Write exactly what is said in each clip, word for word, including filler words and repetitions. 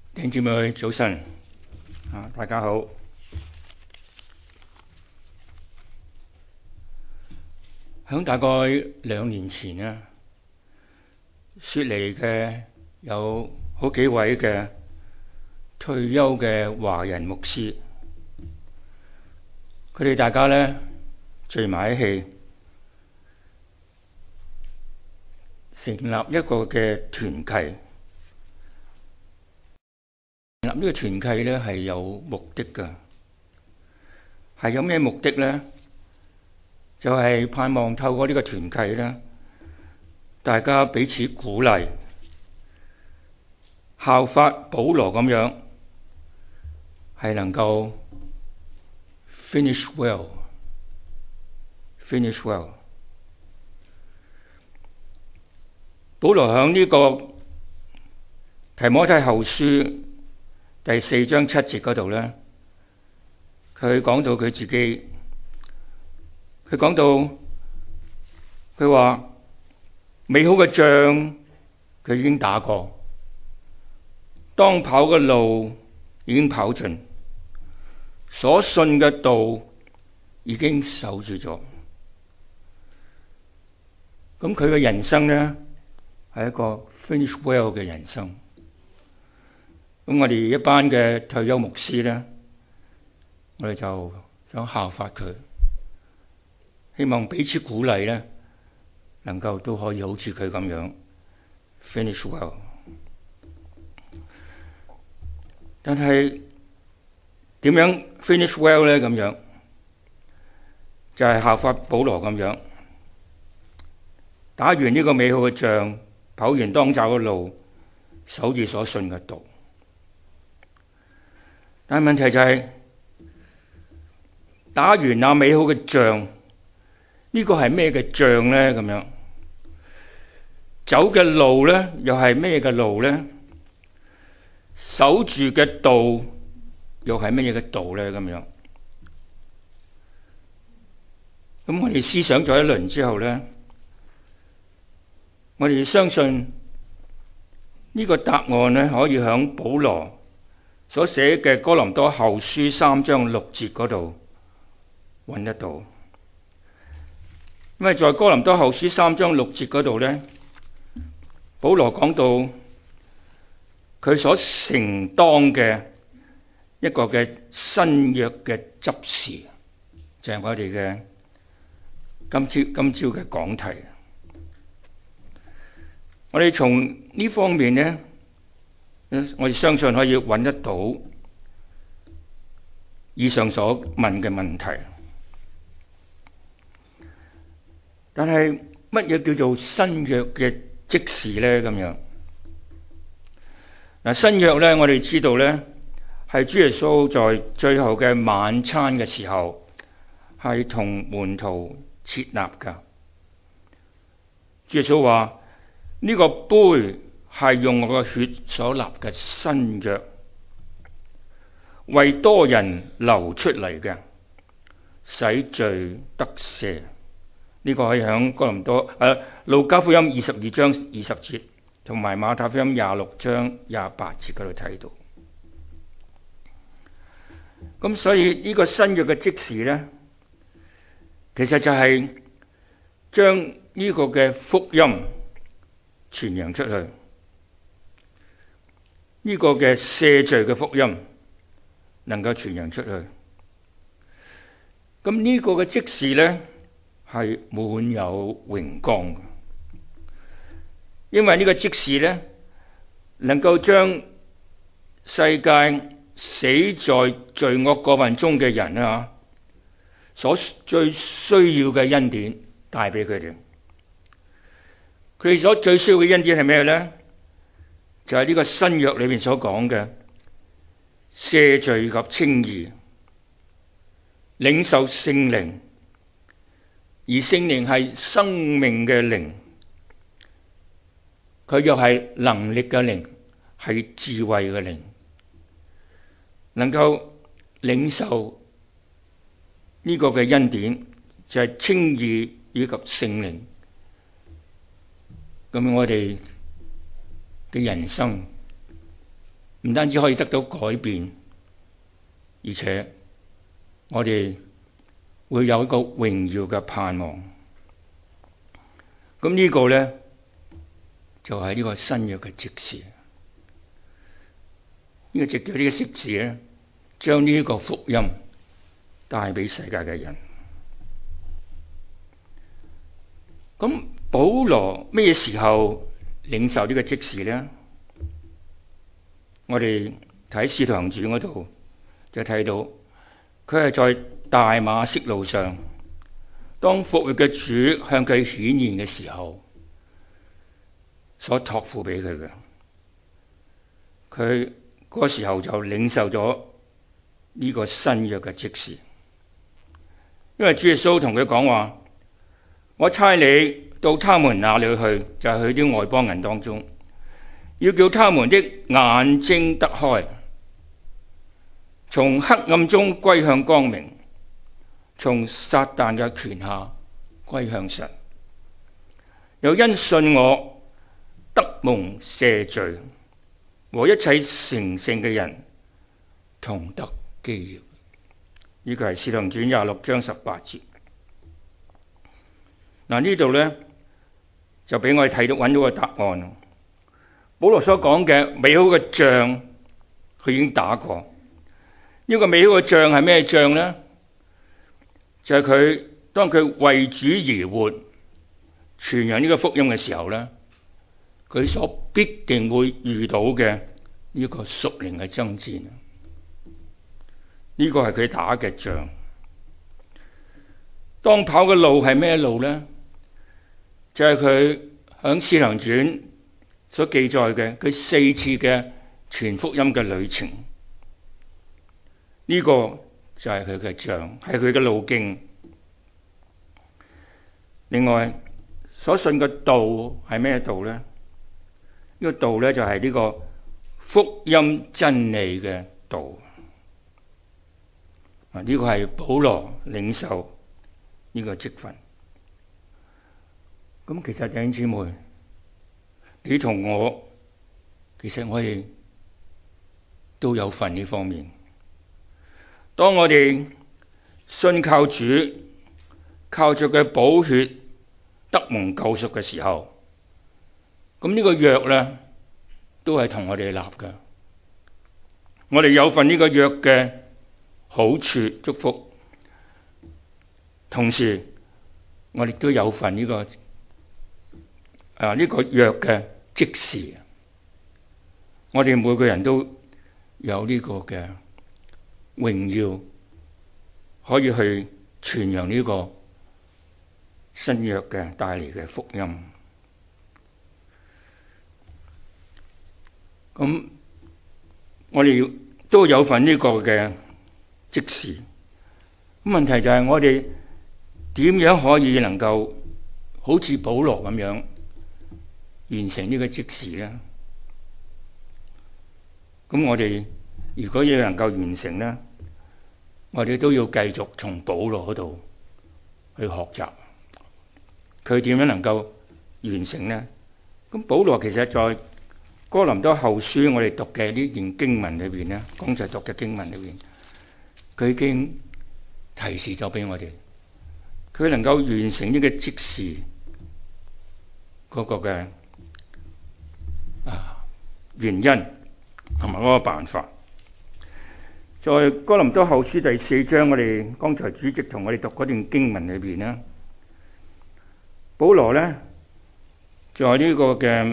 弟兄姊妹早晨啊，大家好。響大概兩年前啊，雪梨嘅有好幾位嘅退休嘅華人牧師，佢哋大家咧聚埋一齊，成立一個嘅團契。成立呢個團契咧係有目的㗎，係有咩目的咧？就係盼望透過呢個團契咧，大家彼此鼓勵，效法保羅咁樣，係能夠 finish well，finish well。保羅喺呢個提摩太後書第四章七節嗰度咧，佢講到佢自己。佢講到，佢話美好嘅仗佢已經打過，當跑嘅路已經跑盡，所信嘅道已經守住咗。咁佢嘅人生呢，係一個 finish well 嘅人生。咁我哋一班嘅退休牧師呢，我哋就想效法佢。希望彼此鼓勵咧，能夠都可以好似佢咁樣 finish well。但係點樣 finish well 咧？咁樣就係效法保羅咁樣，打完呢個美好嘅仗，跑完當走嘅路，守住所信嘅道。但係問題就係打完那美好嘅仗。呢個係咩嘅仗呢？咁樣走嘅路呢，又係咩嘅路呢？守住嘅道又係乜嘢嘅道呢？咁樣咁我哋思想咗一輪之後呢，我哋相信呢個答案呢，可以響保羅所寫嘅哥林多後書三章六節嗰度揾得到。因為在哥林多後書三章六節嗰度咧，保羅講到佢所承當嘅一個嘅新約嘅執事，就係我哋嘅今朝今朝嘅講題。我哋從呢方面咧，我哋相信可以揾得到以上所問嘅問題。但係乜嘢叫做新約嘅職事咧？咁樣嗱，新約咧，我哋知道咧，係主耶穌在最後嘅晚餐嘅時候，係同門徒設立㗎。主耶穌話：呢個杯係用我嘅血所立嘅新約，為多人流出嚟嘅，使罪得赦。呢個可以喺哥林多誒路加福音二十二章二十節，同埋馬太福音廿六章廿八節嗰度睇到。咁所以呢個新約嘅職事咧，其實就係將呢個嘅福音傳揚出去，呢、這個嘅赦罪嘅福音能夠傳揚出去。咁呢個嘅職事咧，係滿有榮光嘅，因為呢個職事咧，能夠將世界死在罪惡過犯中嘅人啊，所最需要嘅恩典帶俾佢哋。佢哋所最需要嘅恩典係咩咧？就係、是、呢個新約裏面所講嘅赦罪及稱義，領受聖靈。而聖靈係生命嘅靈，佢又係能力嘅靈，係智慧嘅靈，能夠領受呢個嘅恩典，就係稱義以及聖靈。咁我哋嘅人生唔單止可以得到改變，而且我哋會有一個榮耀嘅盼望。咁呢個咧就係、是、呢個新約嘅職事。呢、這個藉著呢個職事咧，將呢個福音帶俾世界嘅人。咁保羅咩時候領受呢個職事咧？我哋睇《使徒行傳》嗰度就睇到，佢係在大馬色路上，當復活嘅主向佢顯現嘅時候，所託付俾佢嘅。佢嗰時候就領受咗呢個新約嘅職事，因為主耶穌同佢講話：我差你到他們那裏去，就係去啲外邦人當中，要叫他們的眼睛得開，從黑暗中歸向光明，從撒旦嘅權下歸向神，又因信我得蒙赦罪，和一切成聖嘅人同得基業。呢個係《使徒行傳》廿六章十八節。嗱，呢度咧就俾我哋睇到揾到個答案。保羅所講嘅美好嘅仗，佢已經打過。呢、這個美好嘅仗係咩仗咧？就係、是、佢當佢為主而活、傳揚呢個福音嘅時候咧，佢所必定會遇到嘅呢個屬靈嘅爭戰。呢、這個係佢打嘅仗。當跑嘅路係咩路咧？就係佢響《使徒行傳》所記載嘅佢四次嘅傳福音嘅旅程。呢、這個就係佢嘅仗，係佢嘅路徑。另外，所信嘅道係咩道咧？呢、這個道咧就係呢個福音真理嘅道。啊，呢個係保羅領受呢個職分。咁其實弟兄姊妹，你同我，其實我哋都有份呢方面。當我哋信靠主，靠着佢寶血得蒙救贖嘅時候，咁呢個約咧都係同我哋立嘅。我哋有份呢個約嘅好處祝福，同時我哋都有份呢、這個啊呢、這個約嘅職事。我哋每個人都有呢個嘅榮耀，可以去傳揚呢個新約嘅帶嚟嘅福音。咁我哋都有份呢個嘅職事。咁問題就係我哋點樣可以能夠好似保羅咁樣完成呢個職事咧？咁我哋如果要能夠完成咧，我哋都要繼續從保羅嗰度去學習，佢點樣能夠完成咧？咁保羅其實在哥林多後書我哋讀嘅呢段經文裏邊咧，剛才讀嘅經文裏邊，佢已經提示咗俾我哋，佢能夠完成呢個職事嗰個嘅啊原因同埋嗰個辦法。在哥林多後書第四章，我哋剛才主席同我哋讀嗰段經文裏邊咧，保羅咧在呢個嘅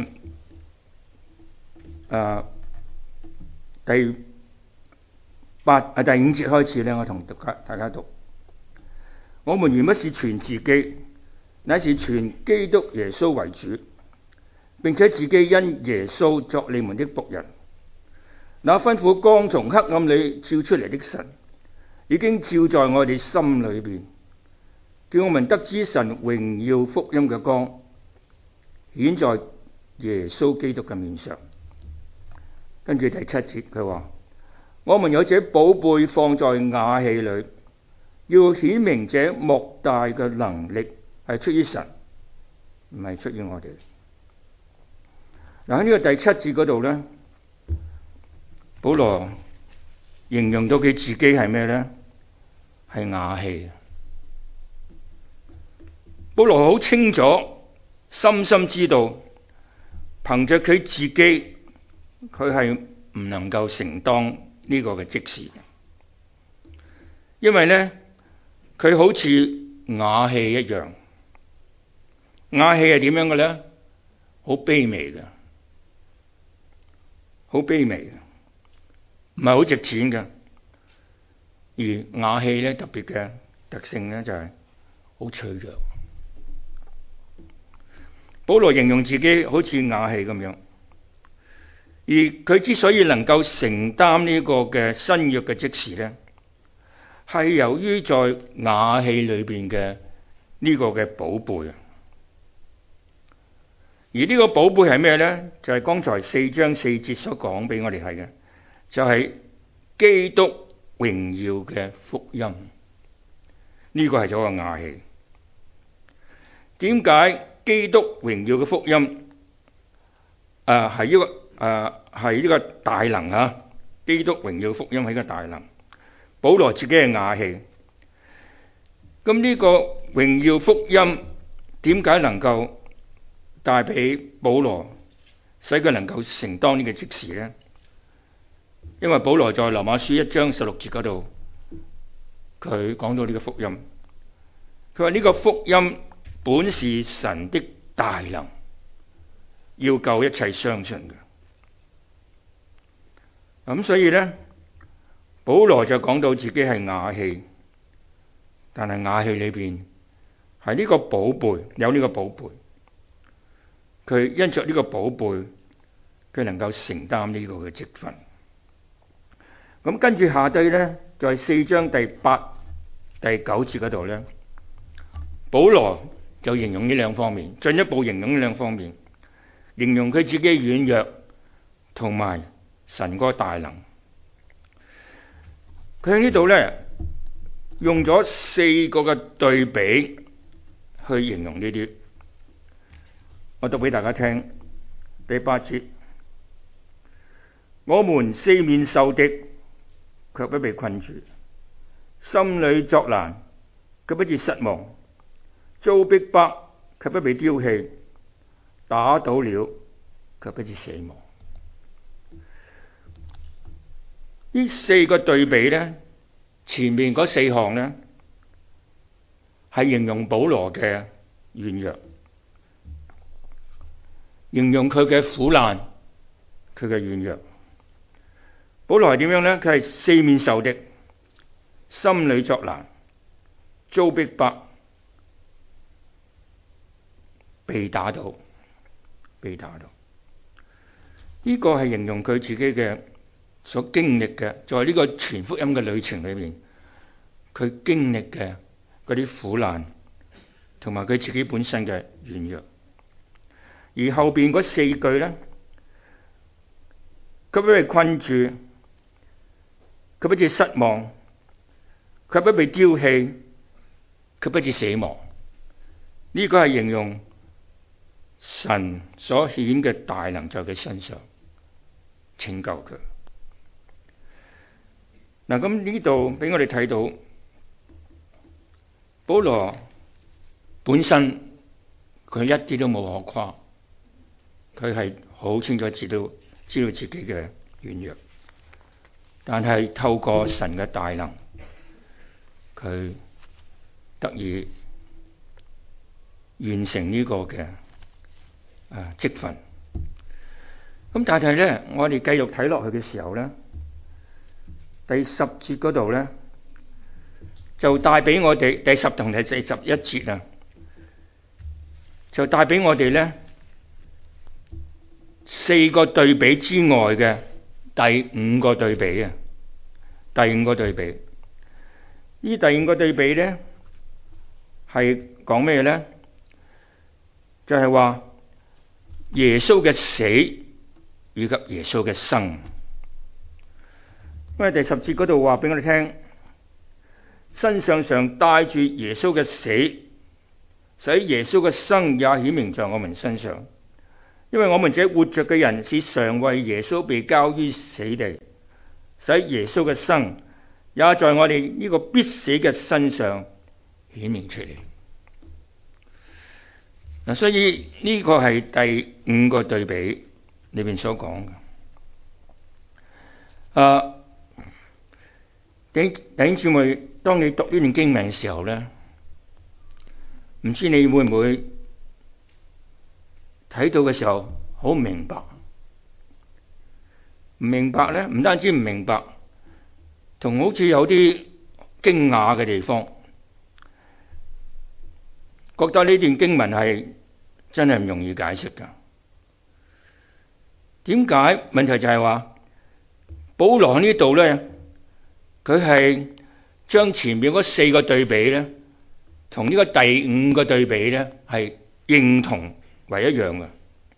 啊第八啊第五節開始咧，我同大家讀：我們原不是傳自己，乃是傳基督耶穌為主，並且自己因耶穌作你們的僕人。那吩咐光從黑暗裏照出嚟的神，已經照在我哋心裏邊，叫我們得知神榮耀福音嘅光顯在耶穌基督嘅面上。跟住第七節佢話：我們有這寶貝放在瓦器裏，要顯明這莫大嘅能力係出於神，唔係出於我哋。嗱，喺呢個第七節嗰度咧， 保羅形容到佢自己係咩呢？係瓦器。保羅好清楚，深深知道，憑着佢自己，佢係唔能夠承當呢個嘅職事，因為呢，佢好似瓦器一樣。瓦器係點樣嘅呢？好卑微嘅，好卑微嘅，唔係好值錢嘅。而瓦器呢，特別嘅特性呢，就係好脆弱。保羅形容自己好似瓦器咁樣，而佢之所以能夠承擔呢個嘅新約嘅職事呢，係由於在瓦器裏邊嘅呢個嘅寶貝。而呢個寶貝係咩呢？就係剛才四章四節所講俾我哋係嘅，就係基督榮耀嘅福音。呢個係咗個瓦器。點解基督榮耀嘅福音誒係呢個誒係呢個大能啊？基督榮耀嘅福音係一個大能。保羅自己係瓦器。咁呢個榮耀福音點解能夠帶俾保羅，使佢能夠承當呢個職事呢？因為保羅在羅馬書一章十六節嗰度，佢講到呢個福音，佢話呢個福音本是神的大能，要救一切相信嘅。咁所以呢，保羅就講到自己係瓦器，但係瓦器裏邊係呢個寶貝，有呢個寶貝。佢因着呢個寶貝，佢能夠承擔呢個嘅職分。咁跟住下低呢，在四章第八、第九節嗰度呢，保羅就形容呢兩方面，進一步形容呢兩方面，形容佢自己軟弱同埋神嗰個大能。佢喺呢度呢，用咗四個嘅對比去形容呢啲。我讀俾大家聽，第八節，我們四面受敵，卻不被困住；心裏作難，卻不致失望；遭逼迫，卻不被丟棄；打倒了，卻不致死亡。呢四個對比呢，前面嗰四項呢，係形容保羅嘅軟弱。形容佢嘅苦難，佢嘅軟弱。保羅係點樣呢？佢係四面受敵，心裏作難，遭逼迫，被打倒，被打倒。呢個係形容佢自己嘅所經歷嘅，在呢個傳福音嘅旅程裏面，佢經歷嘅嗰啲苦難，同埋佢自己本身嘅軟弱。而後邊嗰四句呢，佢不被困住，佢不致失望，佢不被丟棄，佢不致死亡。呢、這個係形容神所顯嘅大能在佢身上拯救佢。嗱，咁呢度俾我哋睇到保羅本身佢一啲都冇可誇。佢係好清楚知道知道自己嘅軟弱，但係透過神嘅大能，佢得以完成呢個嘅啊職分。咁但係咧，我哋繼續睇落去嘅時候咧，第十節嗰度咧就帶俾我哋，第十同第四十一節啊，就帶俾我哋咧四個對比之外嘅第五個對比啊！第五個對比，呢第五個對比咧係講咩咧？就係話耶穌嘅死以及耶穌嘅生。因為第十節嗰度話俾我哋聽，身上常帶住耶穌嘅死，使耶穌嘅生也顯明在我們身上。因為我們這活着嘅人是常為耶穌被交於死地， 使耶穌嘅生也在我哋呢個必死嘅身上顯明出嚟。嗱，所以呢個係第五個對比裏邊所講嘅。啊，弟兄姊妹，當你讀呢段經文嘅時候咧，唔知你會唔會睇到嘅時候好明白？唔明白咧，唔單止唔明白，同好似有啲驚訝嘅地方，覺得呢段經文係真係唔容易解釋噶。點解？問題就係話保羅呢度咧，佢係將前面嗰四個對比咧，同呢個第五個對比咧係認同為一樣嘅。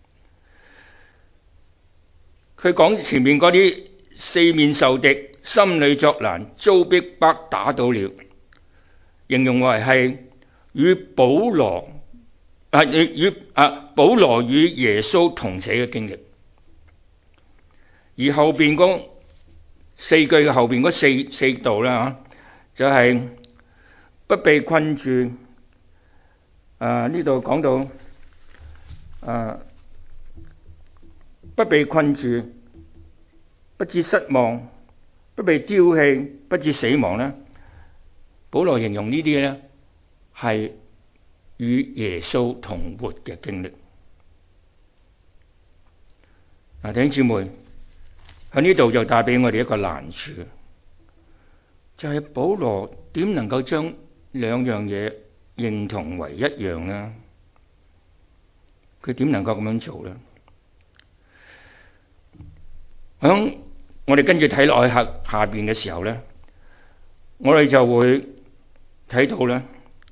佢講前面嗰啲四面受敵、心裏作難、遭逼迫打倒了，形容為係與保羅啊與啊保羅與耶穌同死嘅經歷。而後邊嗰四句嘅後邊嗰四四度啦吓，就係、是、不被困住。啊呢度講到啊不被困住，不致失望，不被丟棄，不致死亡咧。保羅形容呢啲咧係與耶穌同活嘅經歷。嗱，弟兄姊妹，喺呢度就帶俾我哋一個難處，就係、是、保羅點能夠將兩樣嘢認同為一樣呢？佢點能夠咁樣做呢？響我哋跟住睇落去下下邊嘅時候咧，我哋就會睇到咧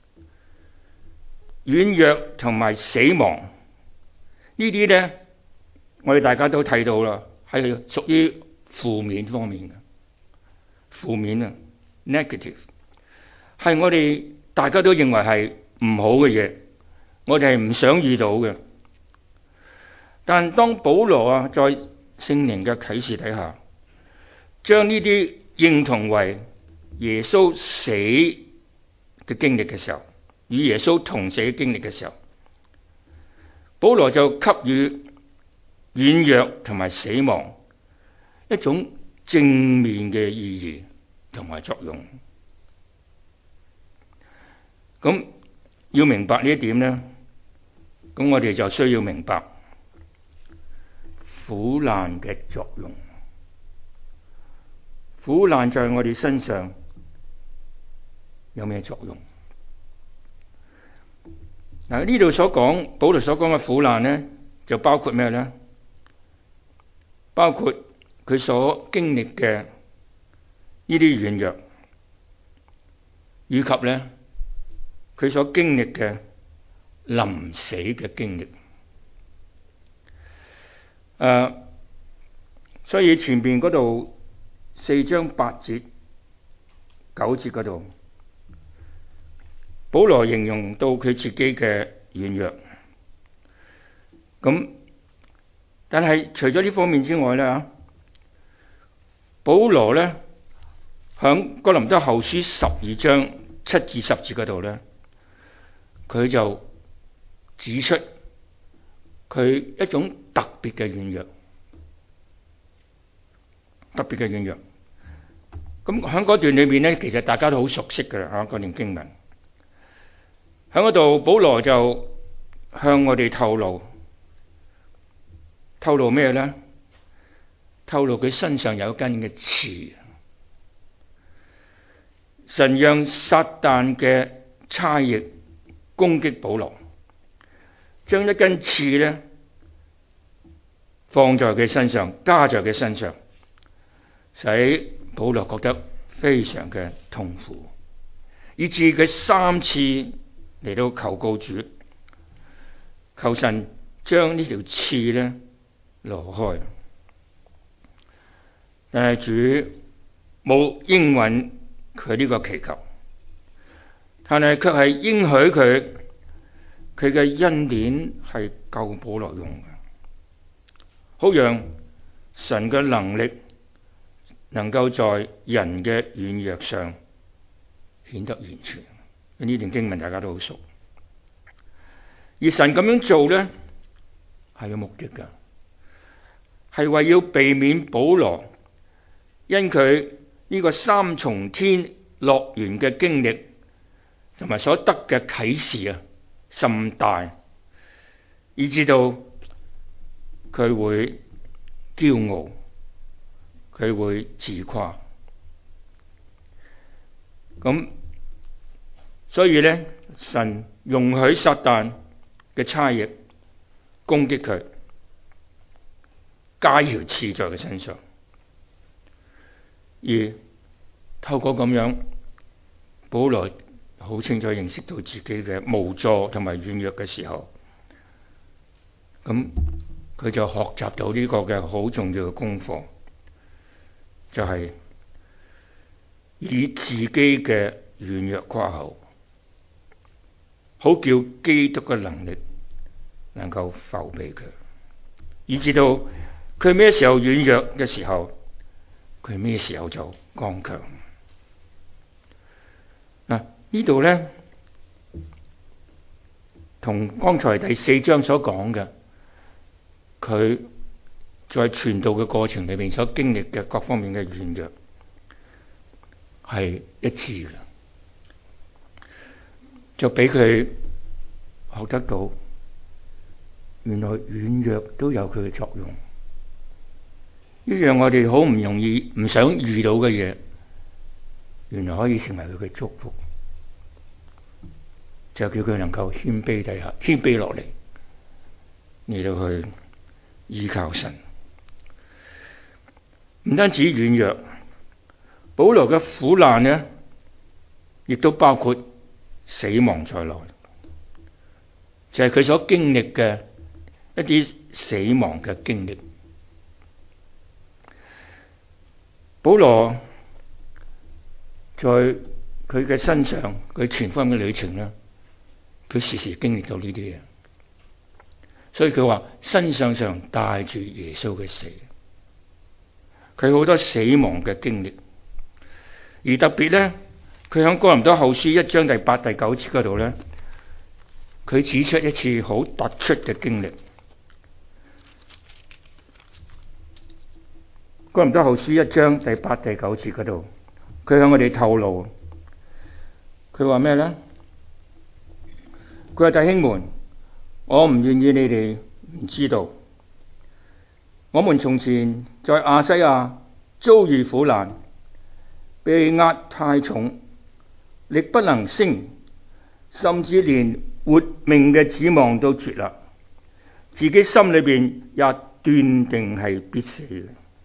軟弱同埋死亡呢啲咧，我哋大家都睇到啦，係屬於負面方面嘅，負面啊 ，negative， 係我哋大家都認為係唔好嘅嘢，我哋係唔想遇到嘅。但當保羅啊在聖靈嘅啟示底下，將呢啲認同為耶穌死嘅經歷嘅時候，與耶穌同死嘅經歷嘅時候，保羅就給予軟弱同埋死亡一種正面嘅意義同埋作用。咁要明白呢一點呢，咁我哋就需要明白苦難嘅作用。苦難在我哋身上有咩作用？嗱，呢度所講，保羅所講嘅苦難呢，就包括咩呢？包括佢所經歷嘅呢啲軟弱，以及呢佢所經歷嘅臨死嘅經歷。誒、uh，所以前邊嗰度四章八節、九節嗰度，保羅形容到佢自己嘅軟弱。咁，但係除咗呢方面之外咧，保羅咧響哥林多後書十二章七至十節嗰度咧，佢就指出佢一種特別嘅軟弱，特別嘅軟弱。咁喺嗰段裏面咧，其實大家都好熟悉㗎啦，嗰段經文。喺嗰度，保羅就向我哋透露，透露咩咧？透露佢身上有一根嘅刺。神讓撒旦嘅差役攻擊保羅，將一根刺咧放在佢身上，加在佢身上，使保羅覺得非常嘅痛苦，以致佢三次嚟到求告主，求神將呢條刺咧挪開。但係主冇應允佢呢個祈求，但係卻係應許佢，佢嘅恩典係夠保羅用嘅，好讓神嘅能力能夠在人嘅軟弱上顯得完全。呢段經文大家都好熟。而神咁樣做呢，係有目的㗎，係為要避免保羅因佢呢個三重天樂園嘅經歷同埋所得嘅啟示啊甚大，以致到佢會驕傲，佢會自誇。咁所以呢，神容許撒旦嘅差役攻擊佢，加條刺在佢身上，而透過咁樣，保羅好清楚認識到自己嘅無助同埋軟弱嘅時候，咁佢就學習到呢個嘅好重要嘅功課，就係、是、以自己嘅軟弱誇口，好叫基督嘅能力能夠覆庇佢，以至到佢咩時候軟弱嘅時候，佢咩時候就剛強。嗱，呢度咧同剛才第四章所講嘅，佢在傳道嘅過程裏面所經歷嘅各方面嘅軟弱係一致嘅，就俾佢學得到，原來軟弱都有佢嘅作用。呢樣我哋好唔容易唔想遇到嘅嘢，原來可以成為佢嘅祝福，就叫佢能夠謙卑底下，謙卑落嚟，嚟到去依靠神。唔單止軟弱，保羅嘅苦難呢，亦都包括死亡在內，就係佢所經歷嘅一啲死亡嘅經歷。保羅在佢嘅身上，佢傳福音嘅旅程呢，佢時時經歷到呢啲嘢，所以佢話身上上帶住耶穌嘅死，佢好多死亡嘅經歷。而特別呢，佢喺哥林多後書一章第八、第九節嗰度呢，佢指出一次好突出嘅經歷。哥林多後書一章第八、第九節嗰度，佢向我哋透露，佢話咩呢？佢話弟兄們，我唔願意你哋唔知道，我們從前在亞西亞遭遇苦難，被壓太重，力不能升，甚至連活命嘅指望都絕啦，自己心裏邊也斷定係必死嘅。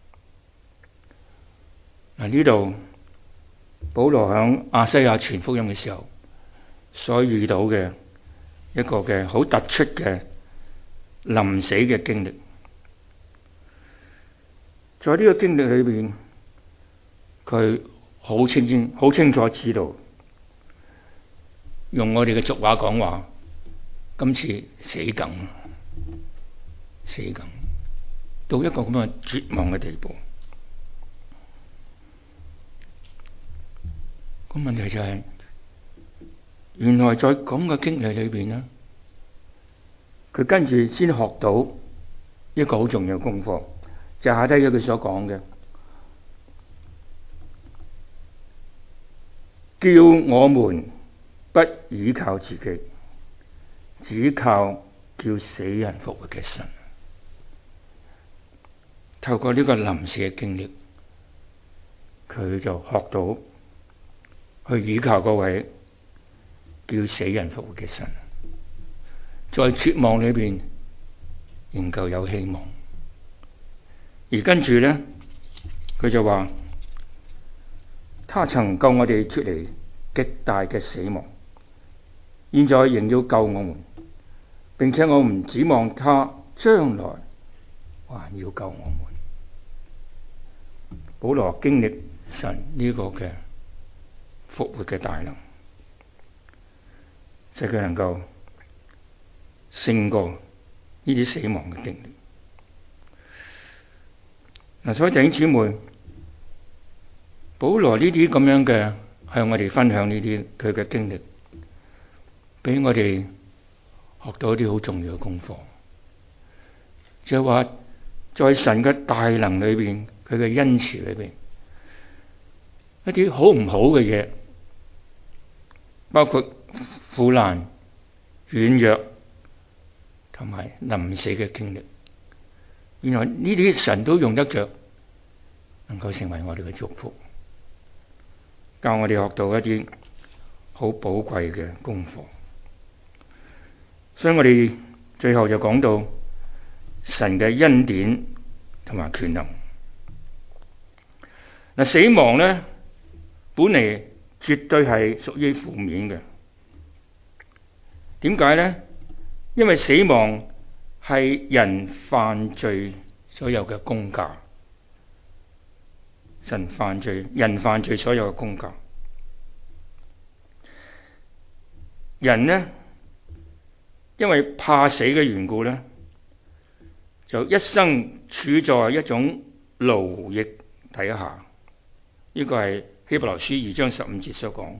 嗱，呢度保羅響亞西亞傳福音嘅時候所遇到嘅一個嘅好突出嘅臨死嘅經歷，在呢個經歷裏邊，佢好清清好清楚知道，用我哋嘅俗話講話，今次死梗，死梗到一個咁嘅絕望嘅地步。個問題就係、是，原來在咁嘅經歷裏邊呢，佢跟住先學到一個好重要嘅功課，就係下低咗佢所講嘅，叫我們不倚靠自己，只靠叫死人復活嘅神。透過呢個臨死嘅經歷，佢就學到去倚靠嗰位叫死人復活嘅神，在絕望裏邊仍舊有希望。而跟住呢，佢就話：他曾救我哋出嚟極大嘅死亡，現在仍要救我們，並且我唔指望他將來還要救我們。保羅經歷神呢個嘅復活嘅大能，使佢能夠勝過呢啲死亡嘅經歷。嗱，所以弟兄姊妹， 保羅呢啲咁樣嘅向我哋分享呢啲佢嘅經歷，俾我哋學到一啲好重要嘅功課，就係話在神嘅大能裏邊，佢嘅恩慈裏邊，一啲好唔好嘅嘢，包括苦難、軟弱同埋臨死嘅經歷，原來呢啲神都用得着，能夠成為我哋嘅祝福，教我哋學到一啲好寶貴嘅功課。所以我哋最後就講到神嘅恩典同埋權能。嗱，死亡咧本嚟絕對係屬於負面嘅。點解咧？因為死亡係人犯罪所有嘅工價，神犯罪，人犯罪所有嘅工價。人呢，因為怕死嘅緣故呢，就一生處在一種奴役底下。呢個係希伯來書二章十五節所講。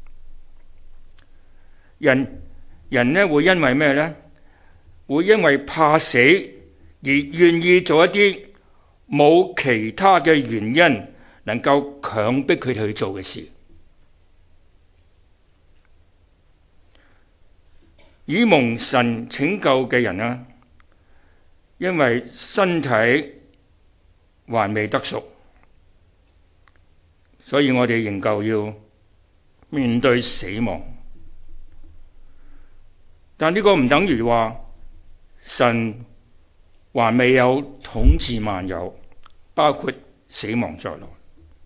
人人呢會因為咩呢？會因為怕死而願意做一啲冇其他嘅原因能夠強迫佢哋去做嘅事。以蒙神拯救嘅人啊，因為身體還未得贖，所以我哋仍舊要面對死亡。但呢個唔等於話神還未有統治萬有，包括死亡在內。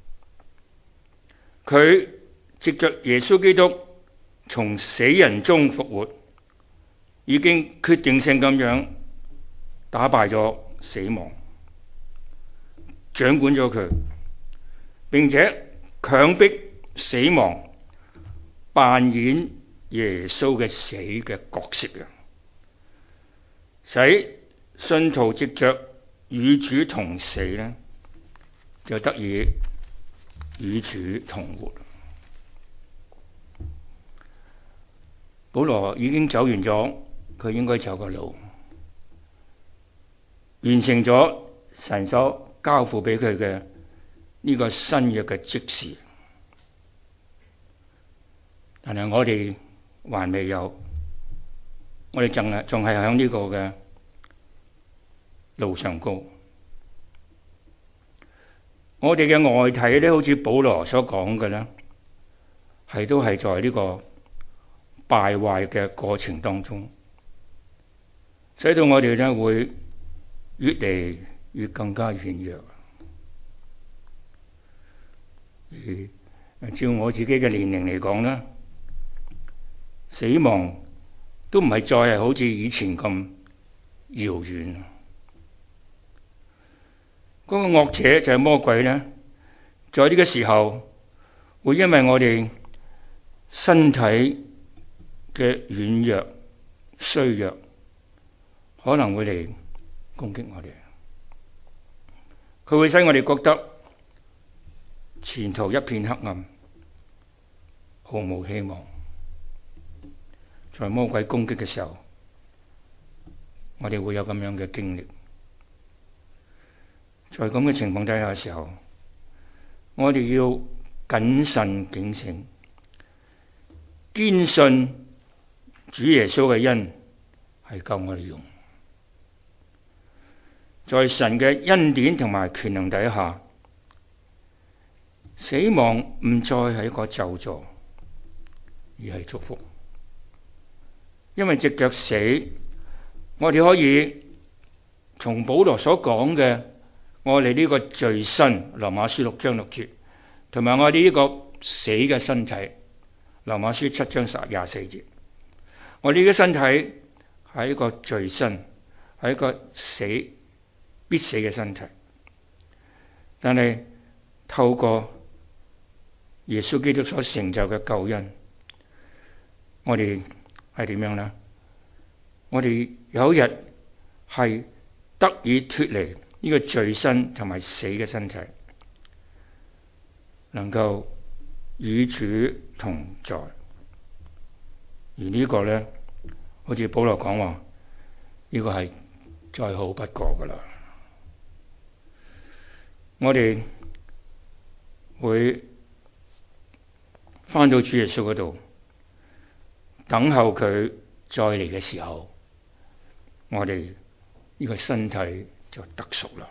佢藉着耶穌基督從死人中復活，已經決定性咁樣打敗咗死亡，掌管咗佢，並且強迫死亡扮演耶穌嘅死嘅角色嘅，使信徒藉着與主同死呢，就得以與主同活。保羅已經走完咗佢應該走嘅路，完成咗神所交付俾佢嘅呢個新約嘅職事。但係我哋還未有，我哋仲係仲係喺呢個嘅路上高。我哋嘅外體咧，好似保羅所講嘅咧，係都係在呢個敗壞嘅過程當中，使到我哋咧會越嚟越更加軟弱。而照我自己嘅年齡嚟講咧，死亡都唔係再係好似以前咁遙遠。嗰個惡者就係魔鬼咧，在呢個時候會因為我哋身體嘅軟弱、衰弱，可能會嚟攻擊我哋。佢會使我哋覺得前途一片黑暗，毫無希望。在魔鬼攻擊嘅時候，我哋會有咁樣嘅經歷。在咁嘅情況底下嘅時候，我哋要謹慎警醒，堅信主耶穌嘅恩係夠我哋用。在神嘅恩典同埋權能底下，死亡唔再係一個咒詛，而係祝福。因為藉着死，我哋可以從保羅所講嘅我哋呢個罪身，羅馬書六章六節，同埋我哋呢個死嘅身體，羅馬書七章十廿四節，我哋呢個身體係一個罪身，係一個死必死嘅身體。但係透過耶穌基督所成就嘅救恩，我哋係點樣呢？我哋有一日係得以脫離呢個罪身同埋死嘅身體， 能夠與主同在。而呢個呢，好似保羅講話，呢個係再好不過噶啦。我哋會返到主耶穌嗰度，等候佢再嚟嘅時候，我哋呢個身體就得贖啦。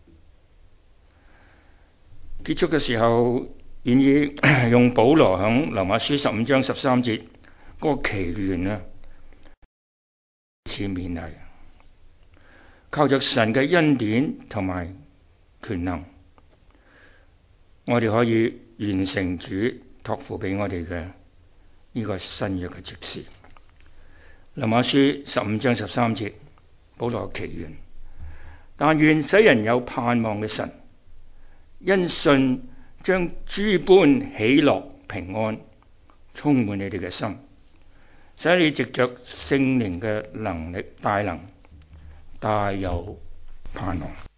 結束嘅時候，願意用保羅響羅馬書十五章十三節嗰個祈願啊，似勉勵，靠着神嘅恩典同埋權能，我哋可以完成主託付俾我哋嘅呢個新約嘅職事。羅馬書十五章十三節，保羅祈願，但願使人有盼望嘅神，因信將諸般喜樂平安充滿你哋嘅心，使你藉着聖靈嘅能力大能，大有盼望。